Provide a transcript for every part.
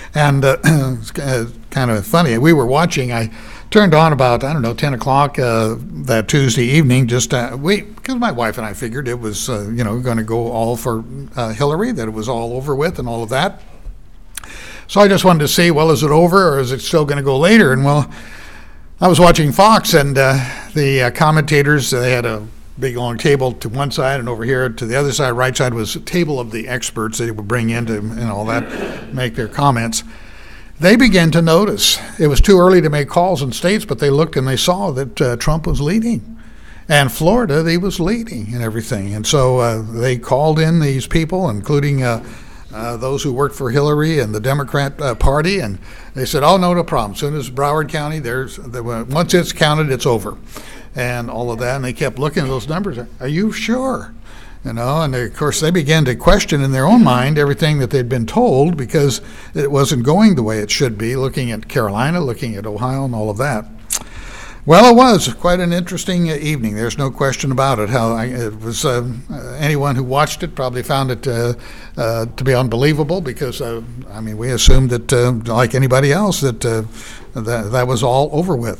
And it's kind of funny. We were watching. I turned on about, 10 o'clock that Tuesday evening, because my wife and I figured it was, going to go all for Hillary, that it was all over with and all of that. So I just wanted to see, well, is it over or is it still going to go later? And well, I was watching Fox, and the commentators, they had a big long table to one side, and over here to the other side, right side, was a table of the experts they would bring in to, and all that, make their comments. They began to notice it was too early to make calls in states, but they looked and they saw that Trump was leading. And Florida, he was leading and everything. And so they called in these people, including those who worked for Hillary and the Democrat Party, and they said, oh, no problem. As soon as Broward County, once it's counted, it's over. And all of that, and they kept looking at those numbers. Are you sure? And of course they began to question in their own mind everything that they'd been told, because it wasn't going the way it should be, looking at Carolina, looking at Ohio, and all of that. Well, it was quite an interesting evening. There's no question about it. Anyone who watched it probably found it to be unbelievable, because, we assumed that, like anybody else, that was all over with.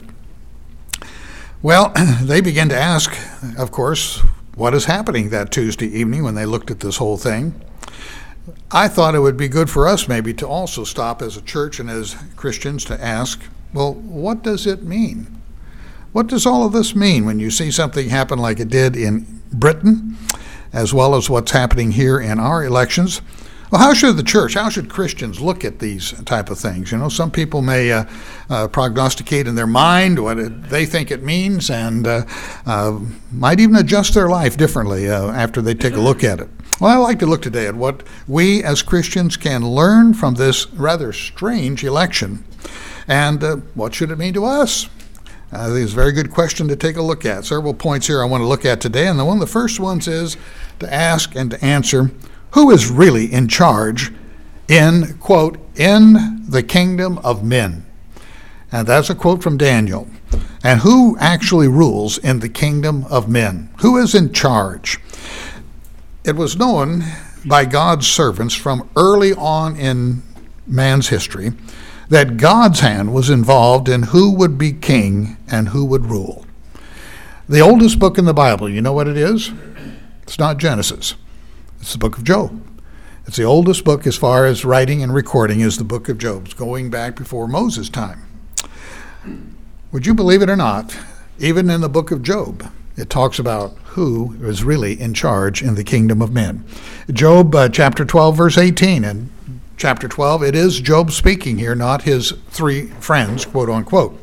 Well, they began to ask, of course, what is happening that Tuesday evening when they looked at this whole thing. I thought it would be good for us maybe to also stop as a church and as Christians to ask, well, what does it mean? What does all of this mean when you see something happen like it did in Britain, as well as what's happening here in our elections? Well, how should Christians look at these type of things? Some people may prognosticate in their mind what they think it means, and might even adjust their life differently after they take a look at it. Well, I'd like to look today at what we as Christians can learn from this rather strange election, and what should it mean to us? I think it's a very good question to take a look at. Several points here I want to look at today, and one of the first ones is to ask and to answer, who is really in charge in, quote, in the kingdom of men? And that's a quote from Daniel. And who actually rules in the kingdom of men? Who is in charge? It was known by God's servants from early on in man's history that God's hand was involved in who would be king and who would rule. The oldest book in the Bible, you know what it is? It's not Genesis. It's the book of Job. It's the oldest book as far as writing and recording is the book of Job. It's going back before Moses' time. Would you believe it or not, even in the book of Job, it talks about who is really in charge in the kingdom of men. Job chapter 12, verse 18. And chapter 12, it is Job speaking here, not his three friends, quote unquote.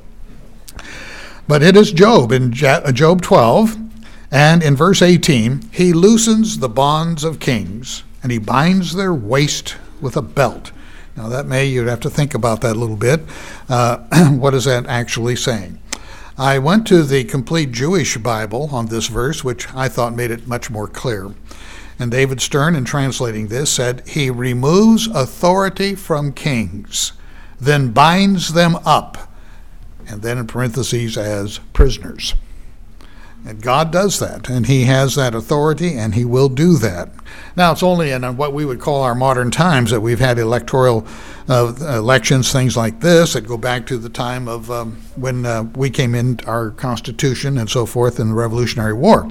But it is Job in Job 12. And in verse 18, he loosens the bonds of kings, and he binds their waist with a belt. Now you'd have to think about that a little bit. What is that actually saying? I went to the Complete Jewish Bible on this verse, which I thought made it much more clear. And David Stern, in translating this, said, he removes authority from kings, then binds them up, and then in parentheses as prisoners. And God does that, and he has that authority, and he will do that. Now, it's only in what we would call our modern times that we've had electoral elections, things like this, that go back to the time of when we came in our Constitution and so forth in the Revolutionary War.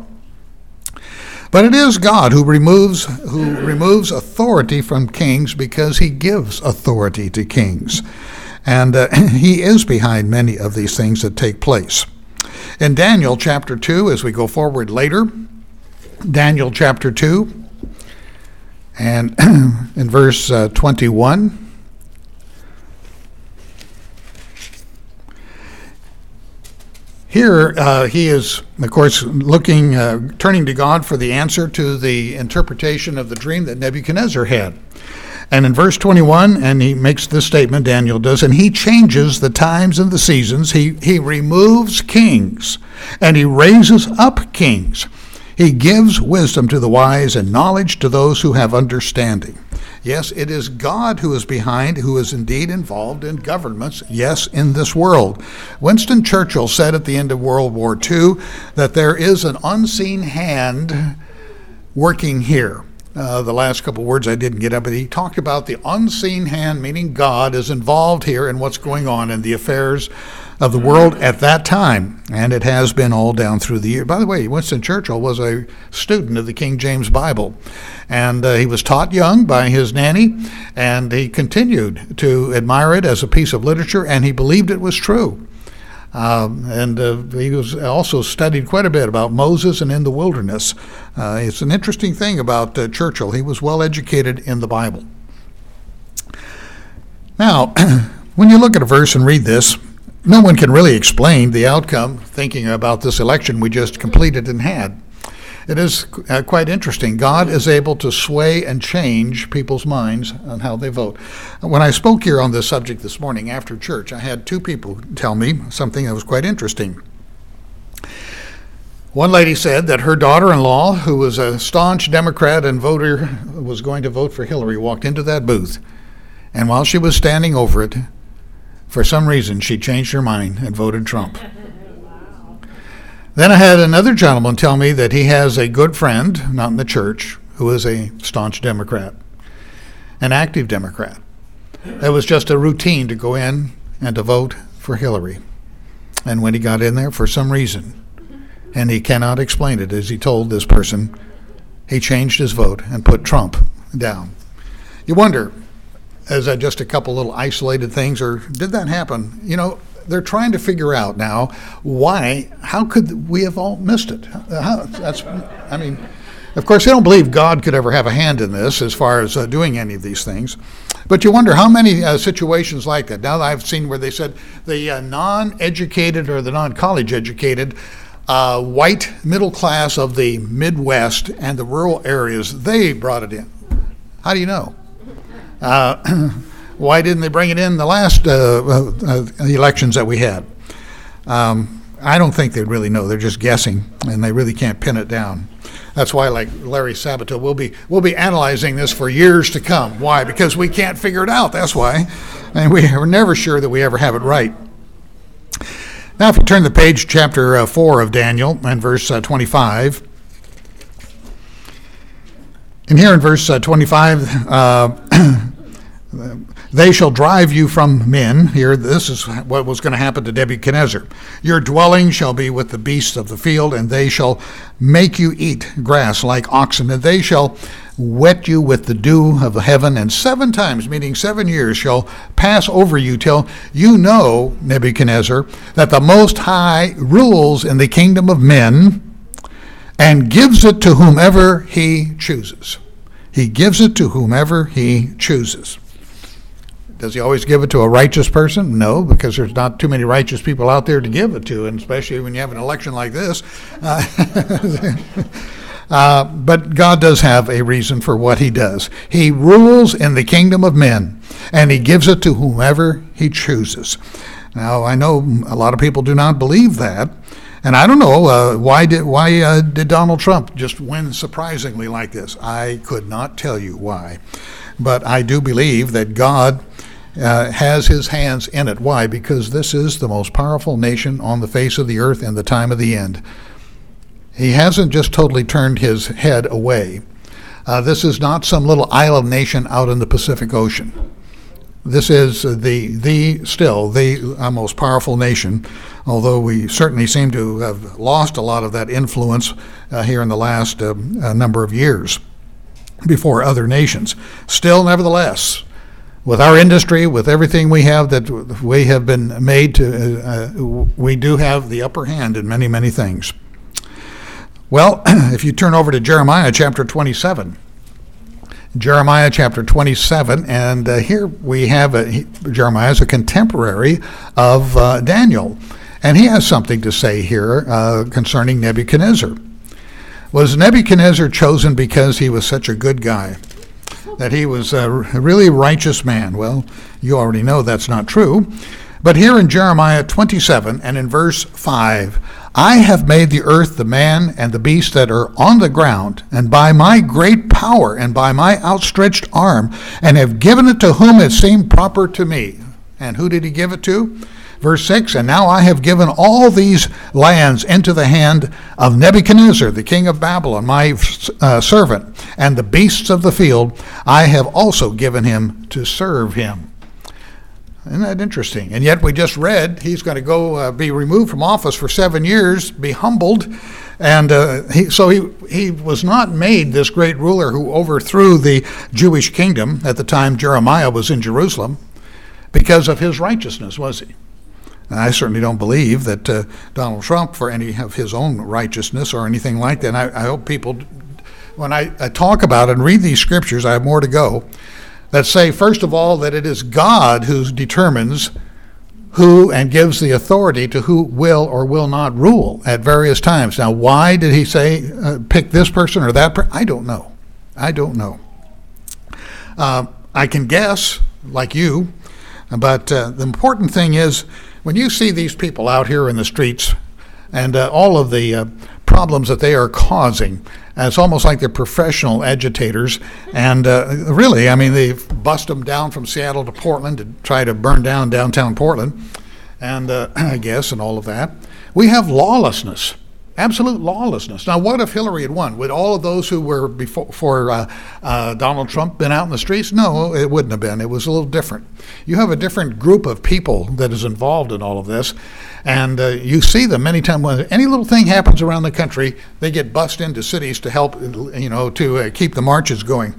But it is God who removes authority from kings, because he gives authority to kings. And he is behind many of these things that take place. In Daniel chapter 2, as we go forward later, Daniel chapter 2, and in verse 21, here he is, of course, turning to God for the answer to the interpretation of the dream that Nebuchadnezzar had. And in verse 21, and he makes this statement, Daniel does, and he changes the times and the seasons. He removes kings, and he raises up kings. He gives wisdom to the wise and knowledge to those who have understanding. Yes, it is God who is behind, who is indeed involved in governments, yes, in this world. Winston Churchill said at the end of World War II that there is an unseen hand working here. The last couple words I didn't get up, but he talked about the unseen hand, meaning God is involved here in what's going on in the affairs of the world at that time, and it has been all down through the year. By the way, Winston Churchill was a student of the King James Bible, and he was taught young by his nanny, and he continued to admire it as a piece of literature, and he believed it was true. He was also studied quite a bit about Moses and in the wilderness. It's an interesting thing about Churchill. He was well educated in the Bible. Now, when you look at a verse and read this, no one can really explain the outcome thinking about this election we just completed and had. It is quite interesting. God is able to sway and change people's minds on how they vote. When I spoke here on this subject this morning after church, I had two people tell me something that was quite interesting. One lady said that her daughter-in-law, who was a staunch Democrat and voter, was going to vote for Hillary, walked into that booth, and while she was standing over it, for some reason, she changed her mind and voted Trump. Then I had another gentleman tell me that he has a good friend, not in the church, who is a staunch Democrat, an active Democrat. It was just a routine to go in and to vote for Hillary. And when he got in there, for some reason, and he cannot explain it, as he told this person, he changed his vote and put Trump down. You wonder, is that just a couple little isolated things, or did that happen? You know, they're trying to figure out now how could we have all missed it? Of course, they don't believe God could ever have a hand in this as far as doing any of these things. But you wonder how many situations like that. Now I've seen where they said the non-educated or the non-college educated white middle class of the Midwest and the rural areas, they brought it in. How do you know? Why didn't they bring it in the last elections that we had? I don't think they really know. They're just guessing, and they really can't pin it down. That's why, like Larry Sabato, we'll be analyzing this for years to come. Why? Because we can't figure it out. That's why. And we're never sure that we ever have it right. Now, if you turn the page, chapter 4 of Daniel, and verse 25. And here in verse 25, they shall drive you from men. Here, this is what was going to happen to Nebuchadnezzar. Your dwelling shall be with the beasts of the field, and they shall make you eat grass like oxen, and they shall wet you with the dew of heaven, and 7 times, meaning 7 years, shall pass over you till you know, Nebuchadnezzar, that the Most High rules in the kingdom of men and gives it to whomever he chooses. He gives it to whomever he chooses. Does he always give it to a righteous person? No, because there's not too many righteous people out there to give it to, and especially when you have an election like this. But God does have a reason for what he does. He rules in the kingdom of men, and he gives it to whomever he chooses. Now, I know a lot of people do not believe that, and I don't know why did Donald Trump just win surprisingly like this? I could not tell you why, but I do believe that God has his hands in it. Why? Because this is the most powerful nation on the face of the earth in the time of the end. He hasn't just totally turned his head away. This is not some little island nation out in the Pacific Ocean. This is the most powerful nation, although we certainly seem to have lost a lot of that influence here in the last number of years before other nations. Still, nevertheless, with our industry, with everything we have that we have been made to, we do have the upper hand in many, many things. Well, if you turn over to Jeremiah chapter 27, Jeremiah chapter 27, and here we have Jeremiah is a contemporary of Daniel, and he has something to say here concerning Nebuchadnezzar. Was Nebuchadnezzar chosen because he was such a good guy, that he was a really righteous man? Well, you already know that's not true. But here in Jeremiah 27 and in verse 5, I have made the earth, the man, and the beast that are on the ground, and by my great power and by my outstretched arm, and have given it to whom it seemed proper to me. And who did he give it to? Verse 6, and now I have given all these lands into the hand of Nebuchadnezzar, the king of Babylon, my servant, and the beasts of the field I have also given him to serve him. Isn't that interesting? And yet we just read he's going to go be removed from office for 7 years, be humbled, and he was not made this great ruler who overthrew the Jewish kingdom at the time Jeremiah was in Jerusalem because of his righteousness, was he? And I certainly don't believe that Donald Trump for any of his own righteousness or anything like that. And I hope people, when I talk about it and read these scriptures, I have more to go, that say, first of all, that it is God who determines who and gives the authority to who will or will not rule at various times. Now, why did he say pick this person or that person? I don't know. I don't know. I can guess, like you, but the important thing is when you see these people out here in the streets and all of the problems that they are causing, it's almost like they're professional agitators. And really, I mean, they bust them down from Seattle to Portland to try to burn down downtown Portland, and I guess, and all of that. We have lawlessness, absolute lawlessness. Now, what if Hillary had won? Would all of those who were before Donald Trump been out in the streets? No, it wouldn't have been. It was a little different. You have a different group of people that is involved in all of this. And you see them many times when any little thing happens around the country, they get bussed into cities to help, to keep the marches going.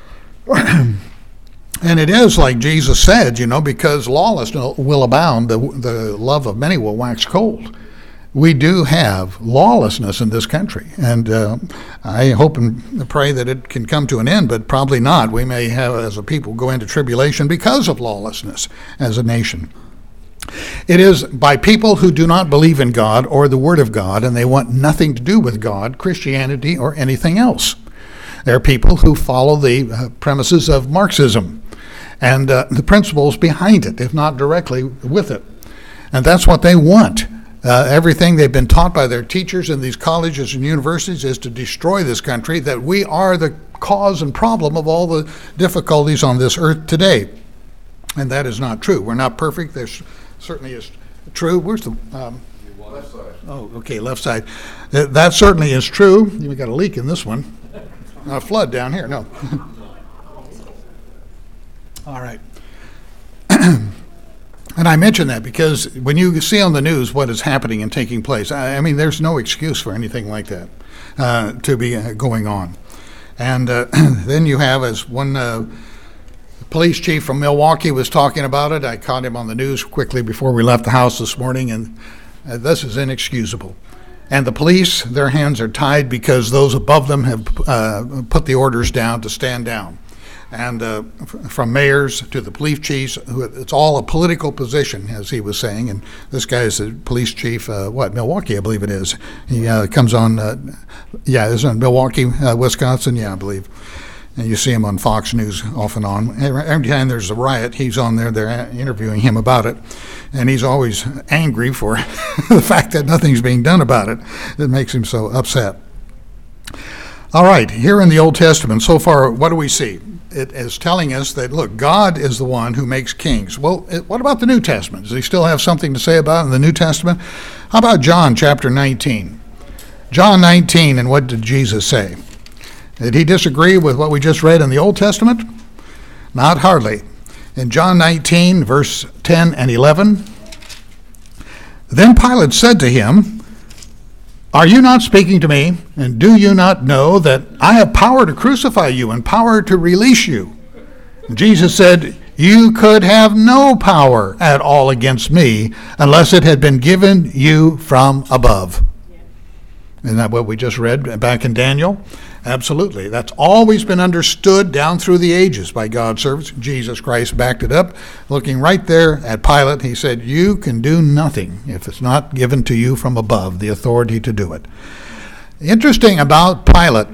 And it is like Jesus said, because lawlessness will abound, the love of many will wax cold. We do have lawlessness in this country, and I hope and pray that it can come to an end, but probably not. We may have, as a people, go into tribulation because of lawlessness as a nation. It is by people who do not believe in God or the Word of God, and they want nothing to do with God, Christianity, or anything else. There are people who follow the premises of Marxism and the principles behind it, if not directly with it. And that's what they want. Everything they've been taught by their teachers in these colleges and universities is to destroy this country, that we are the cause and problem of all the difficulties on this earth today. And that is not true. We're not perfect. There's certainly is true. Where's the left side? Oh, okay, left side. That certainly is true. We got a leak in this one. A flood down here. No. All right. And I mention that because when you see on the news what is happening and taking place, I mean, there's no excuse for anything like that to be going on. And then you have, as one police chief from Milwaukee was talking about it. I caught him on the news quickly before we left the house this morning, and this is inexcusable. And the police, their hands are tied because those above them have put the orders down to stand down. And from mayors to the police chiefs, it's all a political position, as he was saying. And this guy is the police chief, Milwaukee, I believe it is. He comes on, is it Milwaukee, Wisconsin? Yeah, I believe. And you see him on Fox News off and on. Every time there's a riot, he's on there. They're interviewing him about it. And he's always angry for the fact that nothing's being done about it. It makes him so upset. All right, here in the Old Testament, so far, what do we see? It is telling us that, look, God is the one who makes kings. Well, what about the New Testament? Does he still have something to say about it in the New Testament? How about John chapter 19? John 19, and what did Jesus say? Did he disagree with what we just read in the Old Testament? Not hardly. In John 19, verse 10 and 11, then Pilate said to him, "Are you not speaking to me? And do you not know that I have power to crucify you and power to release you?" And Jesus said, "You could have no power at all against me unless it had been given you from above." Isn't that what we just read back in Daniel? Absolutely. That's always been understood down through the ages by God's servants. Jesus Christ backed it up. Looking right there at Pilate, he said, "You can do nothing if it's not given to you from above, the authority to do it." Interesting about Pilate,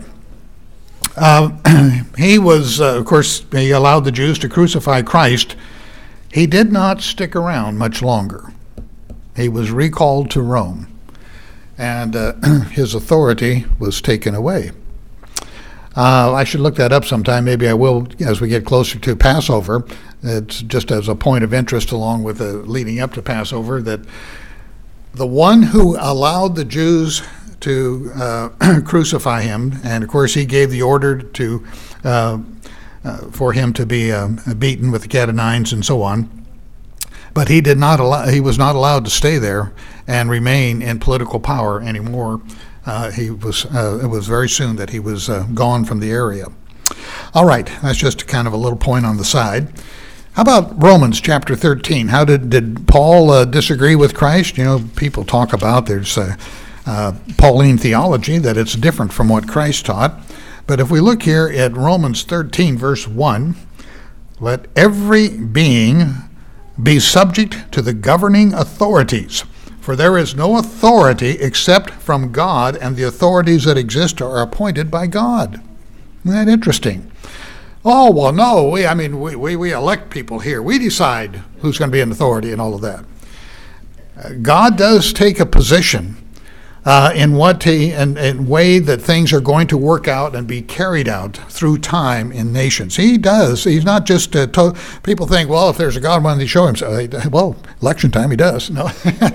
he was, of course, he allowed the Jews to crucify Christ. He did not stick around much longer. He was recalled to Rome, and his authority was taken away. I should look that up sometime. Maybe I will as we get closer to Passover. it's just as a point of interest along with the leading up to Passover, that the one who allowed the Jews to crucify him, and of course he gave the order to for him to be beaten with the cat o' nines and so on, but he was not allowed to stay there and remain in political power anymore. It was very soon that he was gone from the area. All right, that's just kind of a little point on the side. How about Romans chapter 13? How did Paul disagree with Christ? You know, people talk about there's Pauline theology, that it's different from what Christ taught. But if we look here at Romans 13, verse 1, let every being be subject to the governing authorities, for there is no authority except from God, and the authorities that exist are appointed by God. Isn't that interesting? Oh, well, no, we elect people here. We decide who's going to be an authority and all of that. God does take a position in way that things are going to work out and be carried out through time in nations. He does. He's not just people think, well, if there's a God, why don't he show himself? Well, election time, he does. No,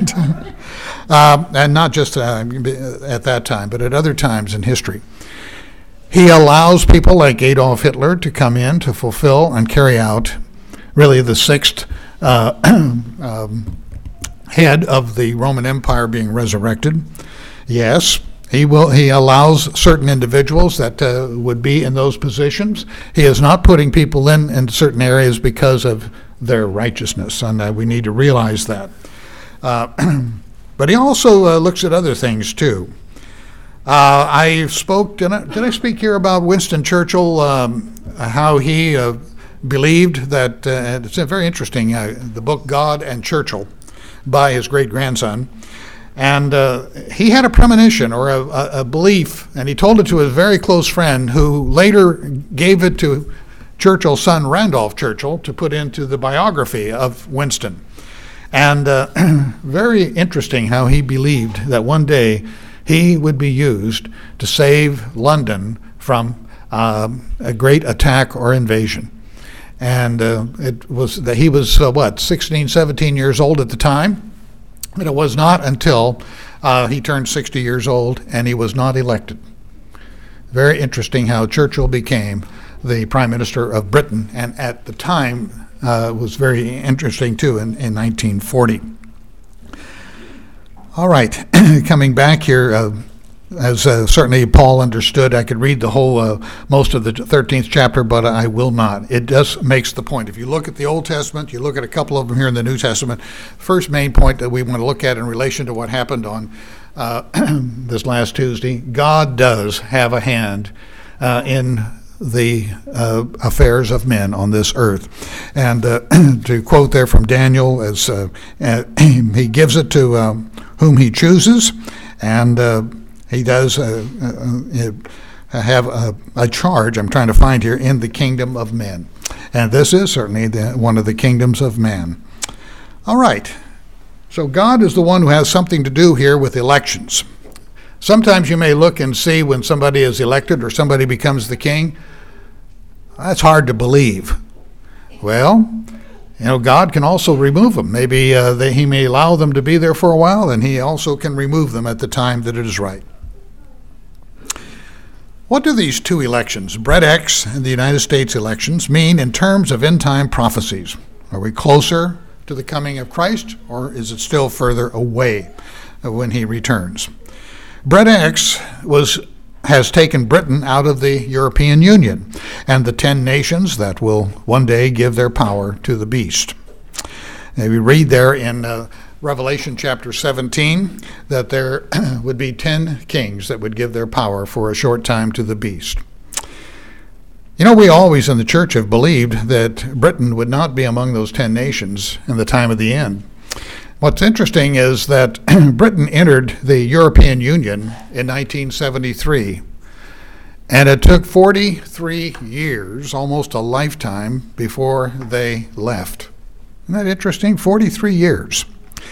and not just at that time, but at other times in history. He allows people like Adolf Hitler to come in to fulfill and carry out really the sixth head of the Roman Empire being resurrected. Yes, he allows certain individuals that would be in those positions. He is not putting people in certain areas because of their righteousness, and we need to realize that. But he also looks at other things too. Did I speak here about Winston Churchill, how he believed that, it's very interesting, the book God and Churchill by his great-grandson. And he had a premonition or a belief, and he told it to his very close friend, who later gave it to Churchill's son, Randolph Churchill, to put into the biography of Winston. And very interesting how he believed that one day he would be used to save London from a great attack or invasion. And it was that he was, 16, 17 years old at the time. But it was not until he turned 60 years old and he was not elected. Very interesting how Churchill became the Prime Minister of Britain, and at the time was very interesting too in 1940. All right, coming back here, as certainly Paul understood, I could read the whole, most of the 13th chapter, but I will not. It just makes the point. If you look at the Old Testament, you look at a couple of them here in the New Testament, first main point that we want to look at in relation to what happened on this last Tuesday, God does have a hand in the affairs of men on this earth. And to quote there from Daniel, as he gives it to whom he chooses, and he does have a charge, I'm trying to find here, in the kingdom of men. And this is certainly one of the kingdoms of man. All right. So God is the one who has something to do here with elections. Sometimes you may look and see when somebody is elected or somebody becomes the king, that's hard to believe. Well, God can also remove them. Maybe he may allow them to be there for a while, and he also can remove them at the time that it is right. What do these two elections, Bread X and the United States elections, mean in terms of end-time prophecies? Are we closer to the coming of Christ, or is it still further away when he returns? Bread X has taken Britain out of the European Union and the 10 nations that will one day give their power to the beast. And we read there in Revelation chapter 17 that there would be 10 kings that would give their power for a short time to the beast. We always in the church have believed that Britain would not be among those 10 nations in the time of the end. What's interesting is that Britain entered the European Union in 1973, and it took 43 years, almost a lifetime, before they left. Isn't that interesting? 43 years.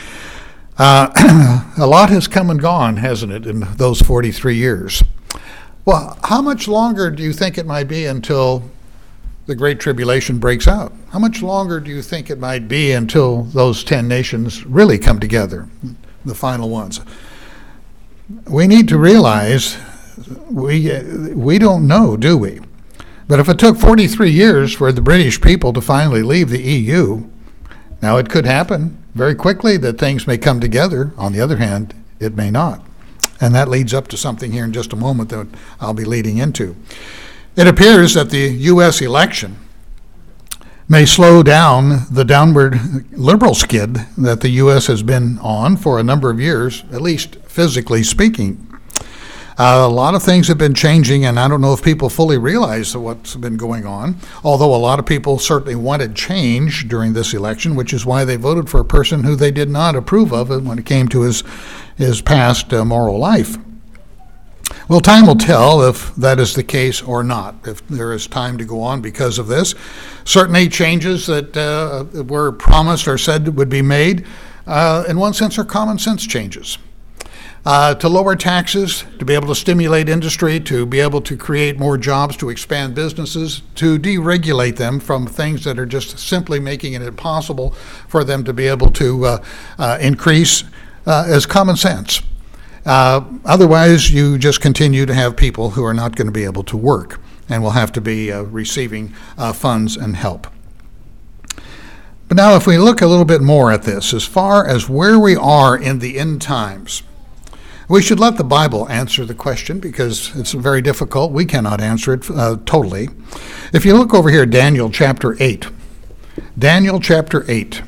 A lot has come and gone, hasn't it, in those 43 years? Well, how much longer do you think it might be until the Great Tribulation breaks out. How much longer do you think it might be until those 10 nations really come together, the final ones? We need to realize we don't know, do we? But if it took 43 years for the British people to finally leave the EU, now it could happen very quickly that things may come together. On the other hand, it may not. And that leads up to something here in just a moment that I'll be leading into. It appears that the U.S. election may slow down the downward liberal skid that the U.S. has been on for a number of years, at least physically speaking. A lot of things have been changing, and I don't know if people fully realize what's been going on, although a lot of people certainly wanted change during this election, which is why they voted for a person who they did not approve of when it came to his past moral life. Well, time will tell if that is the case or not, if there is time to go on because of this. Certainly changes that were promised or said would be made, in one sense, are common sense changes. To lower taxes, to be able to stimulate industry, to be able to create more jobs, to expand businesses, to deregulate them from things that are just simply making it impossible for them to be able to increase is common sense. Otherwise, you just continue to have people who are not going to be able to work and will have to be receiving funds and help. But now if we look a little bit more at this, as far as where we are in the end times, we should let the Bible answer the question because it's very difficult. We cannot answer it totally. If you look over here, Daniel chapter 8. Daniel chapter 8.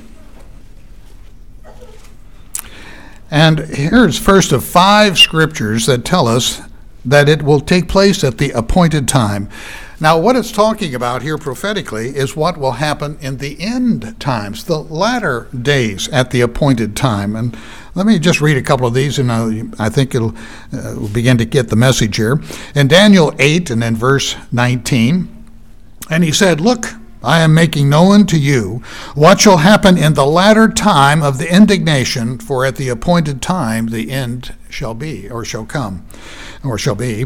And here's first of 5 scriptures that tell us that it will take place at the appointed time. Now, what it's talking about here prophetically is what will happen in the end times, the latter days at the appointed time. And let me just read a couple of these, and I think we'll begin to get the message here. In Daniel 8 and in verse 19, and he said, "Look, I am making known to you what shall happen in the latter time of the indignation, for at the appointed time the end shall be, or shall come, or shall be."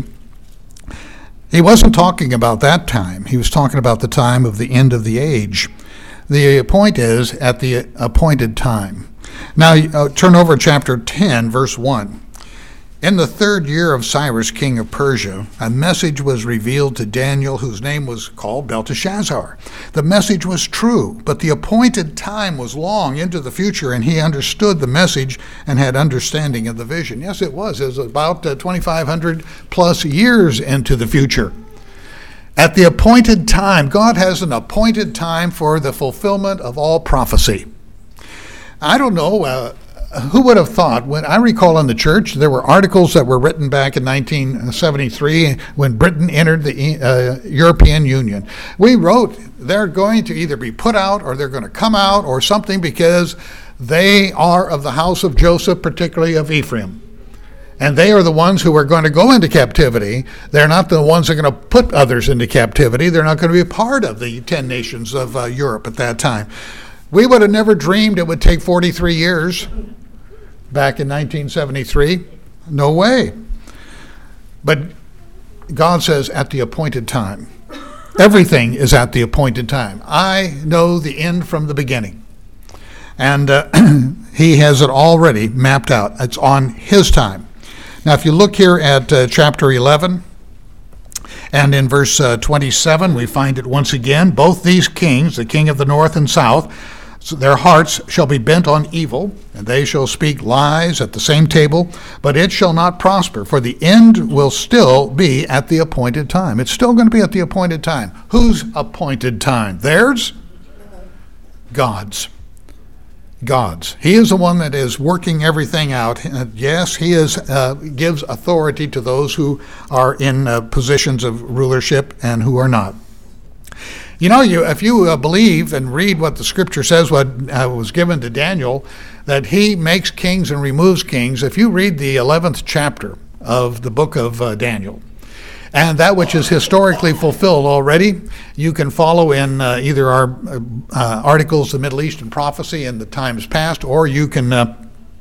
He wasn't talking about that time. He was talking about the time of the end of the age. The point is at the appointed time. Now, turn over chapter 10, verse 1. In the 3rd year of Cyrus, king of Persia, a message was revealed to Daniel, whose name was called Belteshazzar. The message was true, but the appointed time was long into the future, and he understood the message and had understanding of the vision. Yes, it was. It was about 2,500 plus years into the future. At the appointed time, God has an appointed time for the fulfillment of all prophecy. I don't know, who would have thought? When I recall in the church, there were articles that were written back in 1973 when Britain entered the European Union. We wrote they're going to either be put out or they're going to come out or something because they are of the house of Joseph, particularly of Ephraim. And they are the ones who are going to go into captivity. They're not the ones that are going to put others into captivity. They're not going to be a part of the 10 nations of Europe at that time. We would have never dreamed it would take 43 years back in 1973. No way. But God says at the appointed time. Everything is at the appointed time. I know the end from the beginning. And he has it already mapped out. It's on his time. Now, if you look here at chapter 11, and in verse 27, we find it once again. Both these kings, the king of the north and south, their hearts shall be bent on evil, and they shall speak lies at the same table, but it shall not prosper, for the end will still be at the appointed time. It's still going to be at the appointed time. Whose appointed time? Theirs? God's. God's. He is the one that is working everything out. Yes, he gives authority to those who are in positions of rulership and who are not. You know, if you believe and read what the scripture says, what was given to Daniel, that he makes kings and removes kings, if you read the 11th chapter of the book of Daniel, and that which is historically fulfilled already, you can follow in either our articles, The Middle Eastern Prophecy in the Times Past, or you can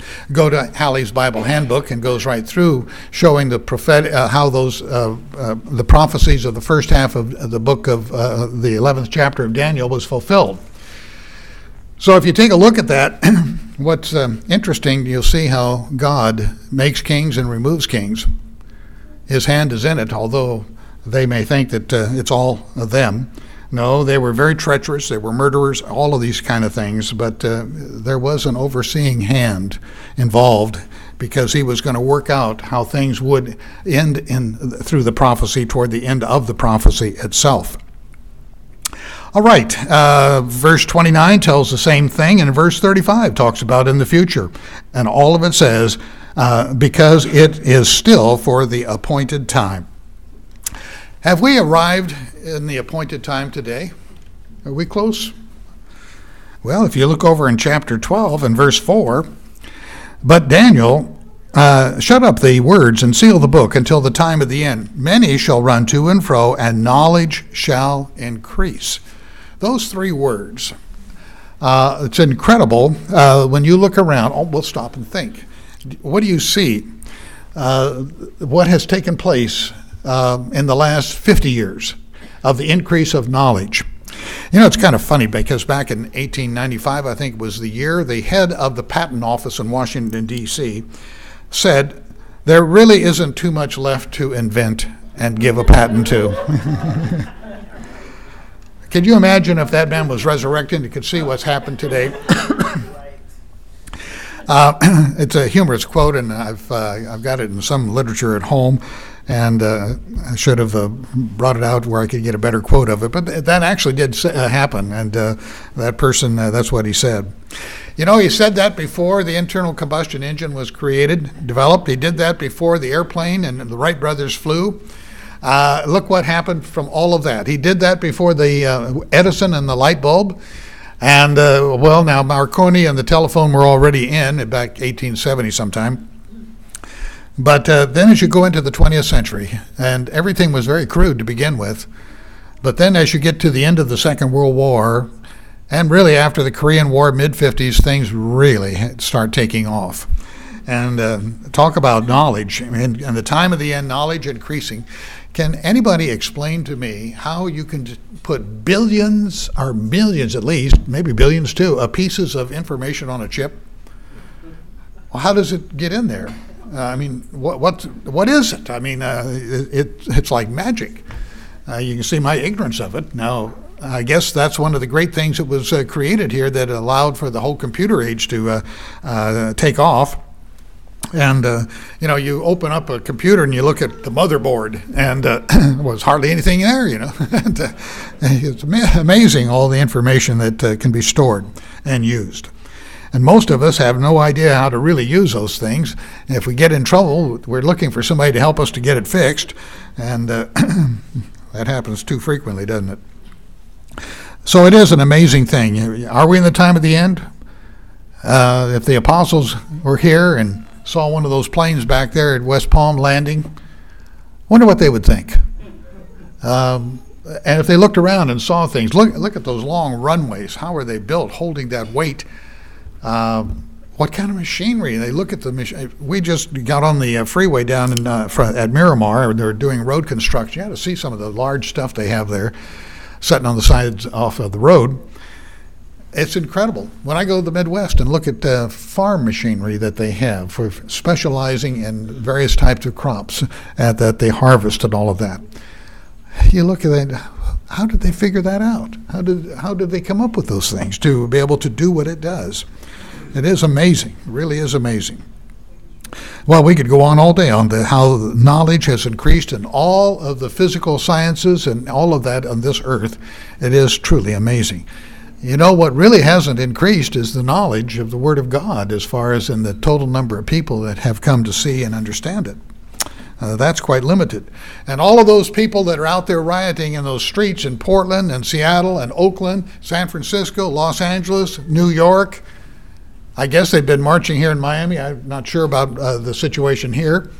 Go to Halley's Bible Handbook and goes right through showing the prophetic, how those the prophecies of the first half of the book of the 11th chapter of Daniel was fulfilled. So if you take a look at that, what's interesting, you'll see how God makes kings and removes kings. His hand is in it, although they may think that it's all of them. No, they were very treacherous, they were murderers, all of these kind of things, but there was an overseeing hand involved because he was going to work out how things would end through the prophecy toward the end of the prophecy itself. All right, verse 29 tells the same thing, and verse 35 talks about in the future. And all of it says, because it is still for the appointed time. Have we arrived in the appointed time today? Are we close? Well, if you look over in chapter 12 and verse 4, but Daniel, shut up the words and seal the book until the time of the end. Many shall run to and fro, and knowledge shall increase. Those three words, it's incredible when you look around. Oh, we'll stop and think. What do you see? What has taken place in the last 50 years of the increase of knowledge? You know, it's kind of funny because back in 1895, I think was the year, the head of the patent office in Washington, D.C. said, there really isn't too much left to invent and give a patent to. Could you imagine if that man was resurrected and you could see what's happened today? It's a humorous quote, and I've got it in some literature at home, and I should have brought it out where I could get a better quote of it. But that actually did happen, and that person, that's what he said. You know, he said that before the internal combustion engine was developed. He did that before the airplane and the Wright brothers flew. Look what happened from all of that. He did that before the Edison and the light bulb. And, well, now Marconi and the telephone were already in back 1870 sometime. But then as you go into the 20th century, and everything was very crude to begin with, but then as you get to the end of the Second World War, and really after the Korean War, mid-50s, things really start taking off. And talk about knowledge, and the time of the end, knowledge increasing. Can anybody explain to me how you can put billions, or millions at least, maybe billions too, of pieces of information on a chip? Well, how does it get in there? I mean, what is it? I mean, it's like magic. You can see my ignorance of it. Now, I guess that's one of the great things that was created here that allowed for the whole computer age to take off. And, you know, you open up a computer and you look at the motherboard, and there was hardly anything there, you know. And, it's amazing all the information that can be stored and used. And most of us have no idea how to really use those things. If we get in trouble, we're looking for somebody to help us to get it fixed. And that happens too frequently, doesn't it? So it is an amazing thing. Are we in the time of the end? If the apostles were here and saw one of those planes back there at West Palm landing, wonder what they would think. And if they looked around and saw things, look at those long runways. How are they built, holding that weight? What kind of machinery? They look at the machine. We just got on the freeway down at Miramar, and they're doing road construction. You had to see some of the large stuff they have there, sitting on the sides off of the road. It's incredible. When I go to the Midwest and look at farm machinery that they have for specializing in various types of crops that they harvest and all of that, you look at that. How did they figure that out? How did they come up with those things to be able to do what it does? It is amazing. It really is amazing. Well, we could go on all day on how knowledge has increased in all of the physical sciences and all of that on this earth. It is truly amazing. You know, what really hasn't increased is the knowledge of the Word of God as far as in the total number of people that have come to see and understand it. That's quite limited. And all of those people that are out there rioting in those streets in Portland and Seattle and Oakland, San Francisco, Los Angeles, New York, I guess they've been marching here in Miami. I'm not sure about the situation here.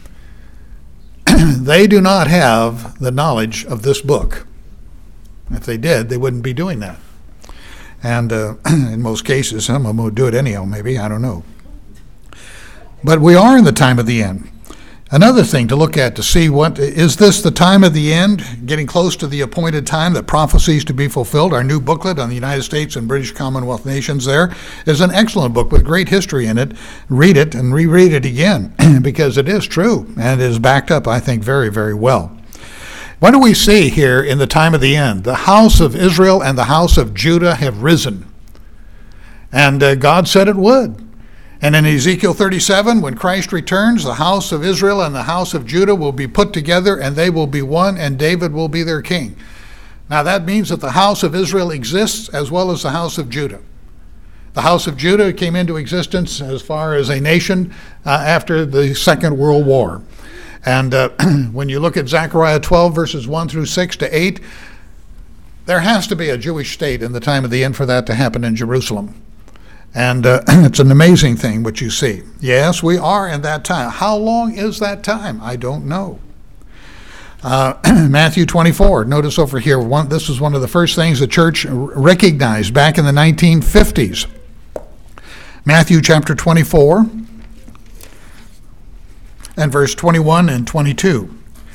They do not have the knowledge of this book. If they did, they wouldn't be doing that. And in most cases, some of them would do it anyhow, maybe, I don't know. But we are in the time of the end. Another thing to look at to see, what is this the time of the end, getting close to the appointed time that prophecies to be fulfilled? Our new booklet on the United States and British Commonwealth nations there is an excellent book with great history in it. Read it and reread it again because it is true and it is backed up, I think, very, very well. What do we see here in the time of the end? The house of Israel and the house of Judah have risen. And God said it would. And in Ezekiel 37, when Christ returns, the house of Israel and the house of Judah will be put together, and they will be one, and David will be their king. Now that means that the house of Israel exists as well as the house of Judah. The house of Judah came into existence as far as a nation after the Second World War. And when you look at Zechariah 12, verses 1 through 6 to 8, there has to be a Jewish state in the time of the end for that to happen in Jerusalem. And it's an amazing thing what you see. Yes, we are in that time. How long is that time? I don't know. Matthew 24. Notice over here, this is one of the first things the church recognized back in the 1950s. Matthew chapter 24 and verse 21 and 22.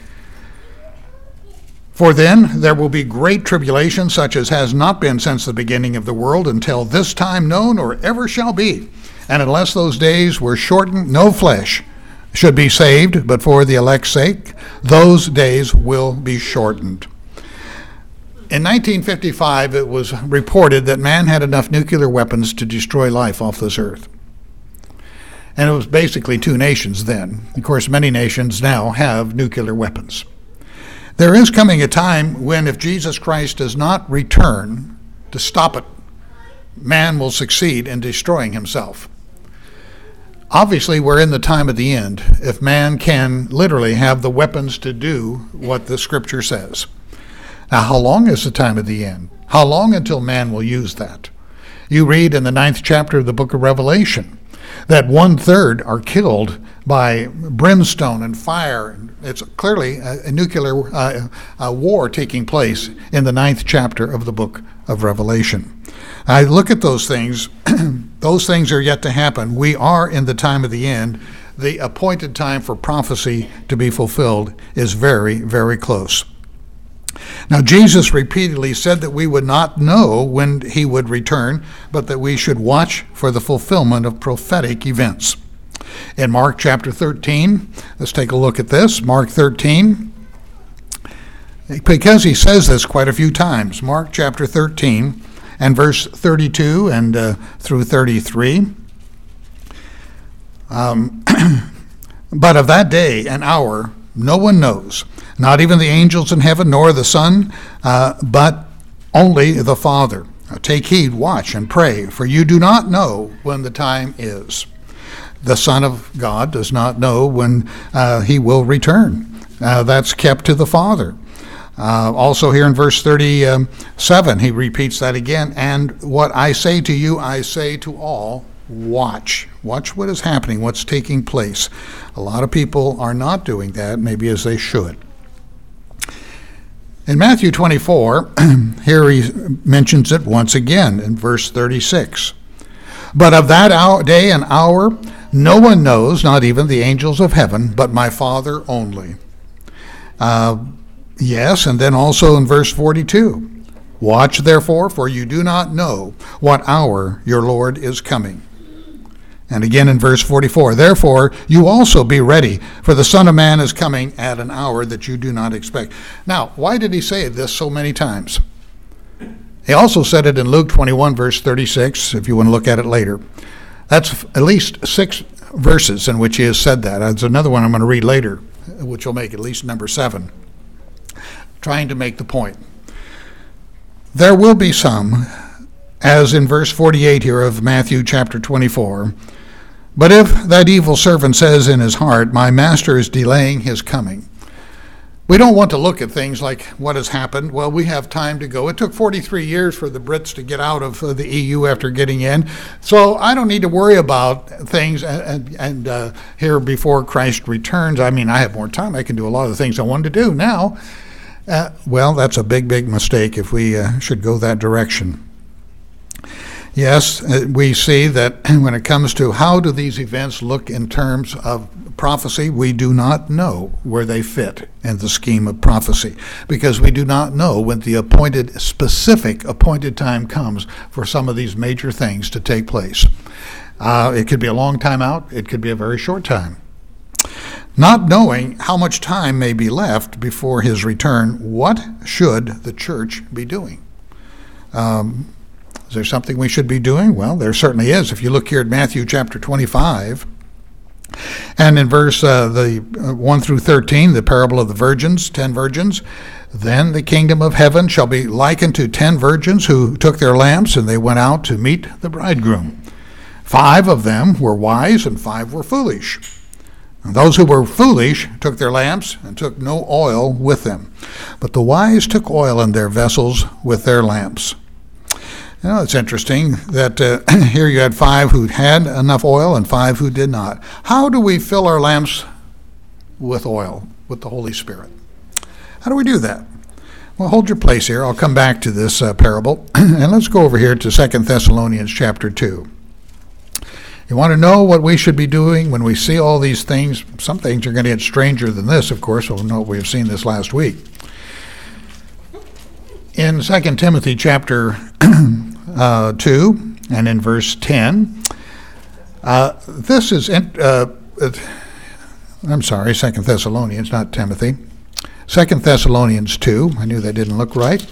For then there will be great tribulation, such as has not been since the beginning of the world until this time known or ever shall be. And unless those days were shortened, no flesh should be saved, but for the elect's sake, those days will be shortened. In 1955, it was reported that man had enough nuclear weapons to destroy life off this earth. And it was basically two nations then. Of course, many nations now have nuclear weapons. There is coming a time when, if Jesus Christ does not return to stop it, man will succeed in destroying himself. Obviously, we're in the time of the end if man can literally have the weapons to do what the Scripture says. Now, how long is the time of the end? How long until man will use that? You read in the 9th chapter of the book of Revelation that 1/3 are killed by brimstone and fire. It's clearly a nuclear war taking place in the 9th chapter of the book of Revelation. I look at those things. Those things are yet to happen. We are in the time of the end. The appointed time for prophecy to be fulfilled is very, very close. Now, Jesus repeatedly said that we would not know when he would return, but that we should watch for the fulfillment of prophetic events. In Mark chapter 13, let's take a look at this. Mark 13, because he says this quite a few times. Mark chapter 13 and verse 32 and through 33. But of that day and hour no one knows, not even the angels in heaven, nor the Son, but only the Father. Take heed, watch, and pray, for you do not know when the time is. The Son of God does not know when he will return. That's kept to the Father. Also here in verse 37, he repeats that again. And what I say to you, I say to all, watch. Watch what is happening, what's taking place. A lot of people are not doing that, maybe as they should. In Matthew 24, here he mentions it once again in verse 36. But of that day and hour, no one knows, not even the angels of heaven, but my Father only. Yes, and then also in verse 42. Watch therefore, for you do not know what hour your Lord is coming. And again in verse 44, therefore you also be ready, for the Son of Man is coming at an hour that you do not expect. Now, why did he say this so many times? He also said it in Luke 21, verse 36, if you want to look at it later. That's at least 6 verses in which he has said that. There's another one I'm going to read later, which will make at least number 7, trying to make the point. There will be some, as in verse 48 here of Matthew chapter 24, but if that evil servant says in his heart, my master is delaying his coming. We don't want to look at things like what has happened. Well, we have time to go. It took 43 years for the Brits to get out of the EU after getting in. So I don't need to worry about things and here before Christ returns. I mean, I have more time. I can do a lot of the things I wanted to do now. Well, that's a big, big mistake if we should go that direction. Yes, we see that when it comes to how do these events look in terms of prophecy, we do not know where they fit in the scheme of prophecy, because we do not know when the specific appointed time comes for some of these major things to take place. It could be a long time out. It could be a very short time. Not knowing how much time may be left before his return, what should the church be doing? Is there something we should be doing? Well, there certainly is. If you look here at Matthew chapter 25, and in verse 1 through 13, the parable of the virgins, 10 virgins, then the kingdom of heaven shall be likened to 10 virgins who took their lamps, and they went out to meet the bridegroom. 5 of them were wise, and 5 were foolish. And those who were foolish took their lamps and took no oil with them. But the wise took oil in their vessels with their lamps. You know, it's interesting that here you had 5 who had enough oil and 5 who did not. How do we fill our lamps with oil, with the Holy Spirit? How do we do that? Well, hold your place here. I'll come back to this parable. And let's go over here to 2 Thessalonians chapter 2. You want to know what we should be doing when we see all these things? Some things are going to get stranger than this, of course. We'll know we've seen this last week. In 2 Timothy chapter 2 and in verse 10, this is, 2 Thessalonians, not Timothy. 2 Thessalonians 2, I knew that didn't look right.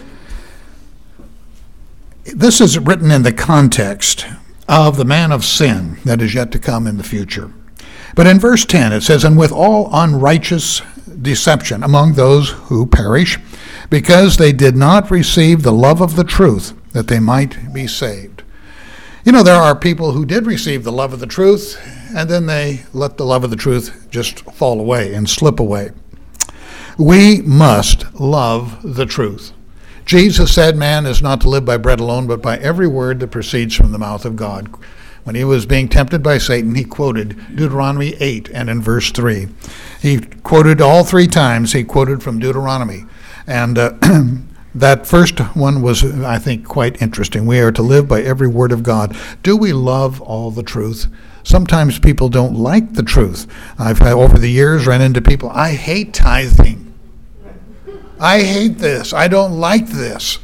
This is written in the context of the man of sin that is yet to come in the future. But in verse 10 it says, and with all unrighteous deception among those who perish, because they did not receive the love of the truth, that they might be saved. You know, there are people who did receive the love of the truth, and then they let the love of the truth just fall away and slip away. We must love the truth. Jesus said man is not to live by bread alone, but by every word that proceeds from the mouth of God. When he was being tempted by Satan, he quoted Deuteronomy 8 and in verse 3. He quoted all 3 times, he quoted from Deuteronomy. And that first one was, I think, quite interesting. We are to live by every word of God. Do we love all the truth? Sometimes people don't like the truth. I've over the years run into people, I hate tithing. I hate this. I don't like this.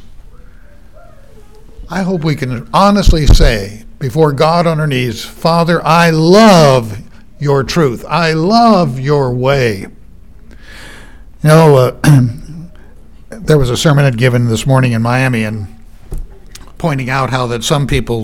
I hope we can honestly say before God on our knees, Father, I love your truth. I love your way. You know, there was a sermon I'd given this morning in Miami and pointing out how that some people,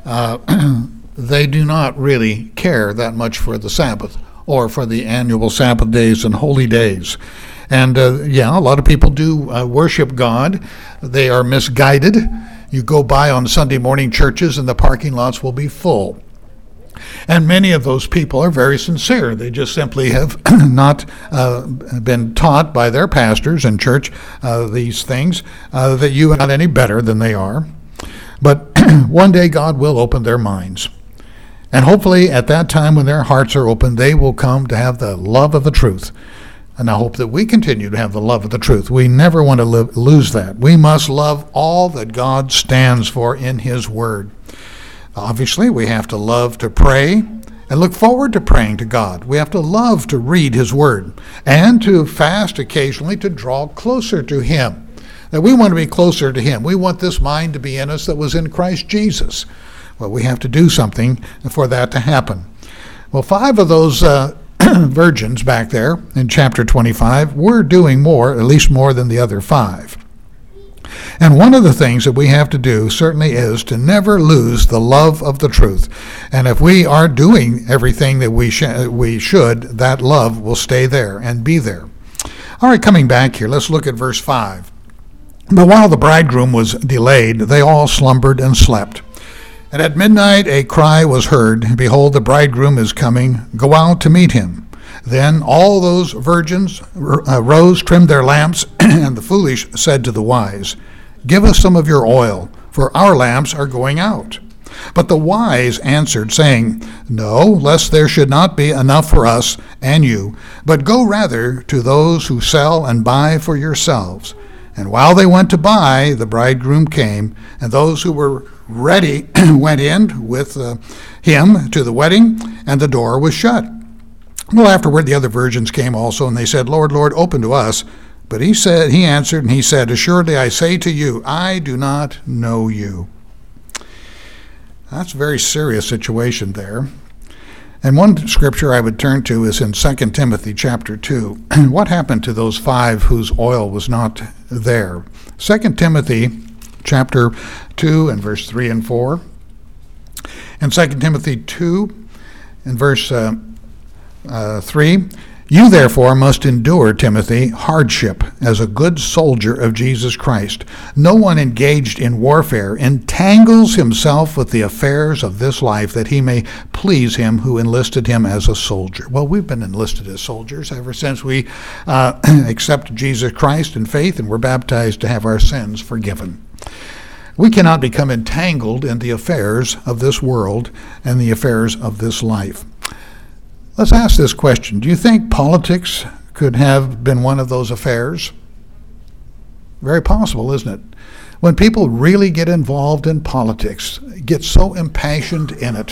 they do not really care that much for the Sabbath or for the annual Sabbath days and holy days. And a lot of people do worship God. They are misguided. You go by on Sunday morning churches and the parking lots will be full. And many of those people are very sincere. They just simply have not been taught by their pastors in church these things, that you are not any better than they are. But one day God will open their minds. And hopefully at that time when their hearts are open, they will come to have the love of the truth. And I hope that we continue to have the love of the truth. We never want to lose that. We must love all that God stands for in his word. Obviously, we have to love to pray and look forward to praying to God. We have to love to read his word and to fast occasionally to draw closer to him. That we want to be closer to him. We want this mind to be in us that was in Christ Jesus. Well, we have to do something for that to happen. Well, 5 of those virgins back there in chapter 25 were doing more, at least more than the other 5. And one of the things that we have to do certainly is to never lose the love of the truth. And if we are doing everything that we should, that love will stay there and be there. All right, coming back here, let's look at verse 5. But while the bridegroom was delayed, they all slumbered and slept. And at midnight a cry was heard, behold, the bridegroom is coming, go out to meet him. Then all those virgins rose, trimmed their lamps, and the foolish said to the wise, give us some of your oil, for our lamps are going out. But the wise answered, saying, no, lest there should not be enough for us and you, but go rather to those who sell and buy for yourselves. And while they went to buy, the bridegroom came, and those who were ready, went in with him to the wedding, and the door was shut. Well, afterward, the other virgins came also, and they said, Lord, Lord, open to us. But he answered, and he said, Assuredly I say to you, I do not know you. That's a very serious situation there. And one scripture I would turn to is in 2 Timothy chapter 2. What happened to those 5 whose oil was not there? 2 Timothy chapter 2 and verse 3 and 4. And 2 Timothy 2 and verse 3, You therefore must endure, Timothy, hardship as a good soldier of Jesus Christ. No one engaged in warfare entangles himself with the affairs of this life, that he may please him who enlisted him as a soldier. Well, we've been enlisted as soldiers ever since we accepted Jesus Christ in faith and were baptized to have our sins forgiven. We cannot become entangled in the affairs of this world and the affairs of this life. Let's ask this question. Do you think politics could have been one of those affairs? Very possible, isn't it? When people really get involved in politics, get so impassioned in it,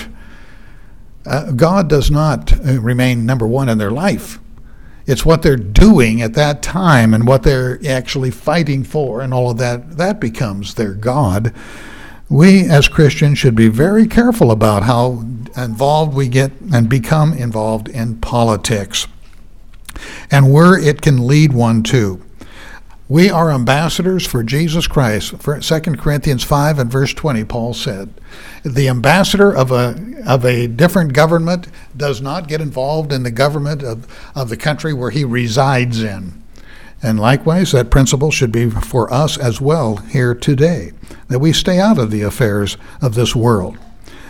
God does not remain number one in their life. It's what they're doing at that time and what they're actually fighting for and all of that. That becomes their God. We as Christians should be very careful about how involved we get and become involved in politics and where it can lead one to. We are ambassadors for Jesus Christ. For 2 Corinthians 5 and verse 20, Paul said, the ambassador of a different government does not get involved in the government of the country where he resides in. And likewise, that principle should be for us as well here today, that we stay out of the affairs of this world.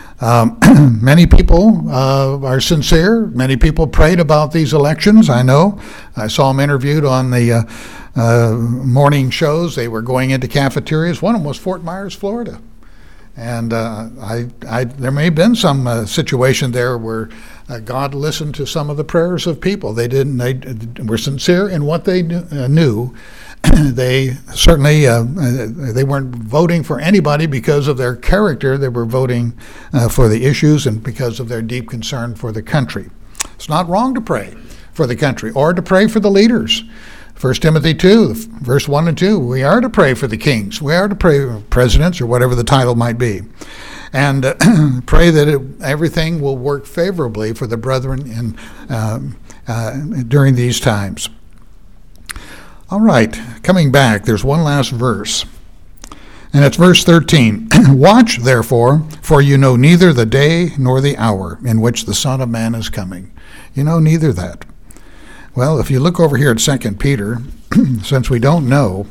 Many people are sincere. Many people prayed about these elections, I know. I saw them interviewed on the morning shows. They were going into cafeterias. One of them was Fort Myers, Florida. And there may have been some situation there where God listened to some of the prayers of people. They were sincere in what they knew. They certainly they weren't voting for anybody because of their character. They were voting for the issues and because of their deep concern for the country. It's not wrong to pray for the country or to pray for the leaders. 1 Timothy 2, verse 1 and 2, we are to pray for the kings. We are to pray for presidents or whatever the title might be. And pray that everything will work favorably for the brethren during these times. All right, coming back, there's one last verse. And it's verse 13. Watch, therefore, for you know neither the day nor the hour in which the Son of Man is coming. You know neither that. Well, if you look over here at 2 Peter, since we don't know,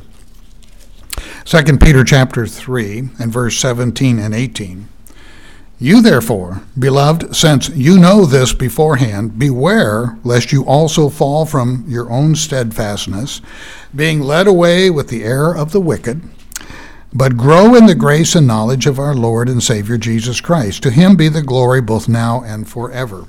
2 Peter chapter 3 and verse 17 and 18, you therefore, beloved, since you know this beforehand, beware lest you also fall from your own steadfastness, being led away with the error of the wicked, but grow in the grace and knowledge of our Lord and Savior Jesus Christ. To him be the glory both now and forever.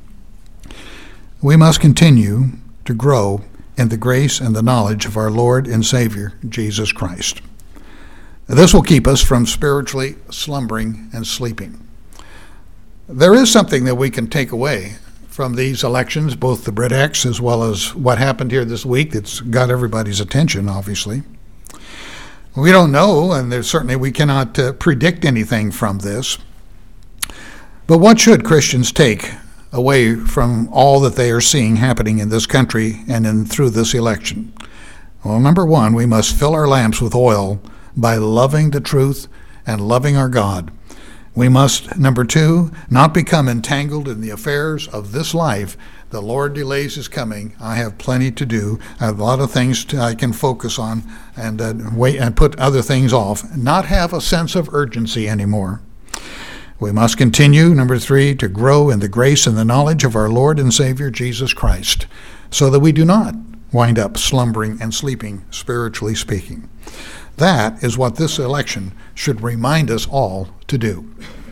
We must continue to grow in the grace and the knowledge of our Lord and Savior, Jesus Christ. This will keep us from spiritually slumbering and sleeping. There is something that we can take away from these elections, both the BritX as well as what happened here this week that's got everybody's attention, obviously. We don't know, and certainly we cannot predict anything from this. But what should Christians take away from all that they are seeing happening in this country and through this election? Well, number one, we must fill our lamps with oil by loving the truth and loving our God. We must, number two, not become entangled in the affairs of this life. The Lord delays his coming. I have plenty to do. I have a lot of things I can focus on and wait and put other things off. Not have a sense of urgency anymore. We must continue, number three, to grow in the grace and the knowledge of our Lord and Savior Jesus Christ, so that we do not wind up slumbering and sleeping, spiritually speaking. That is what this election should remind us all to do.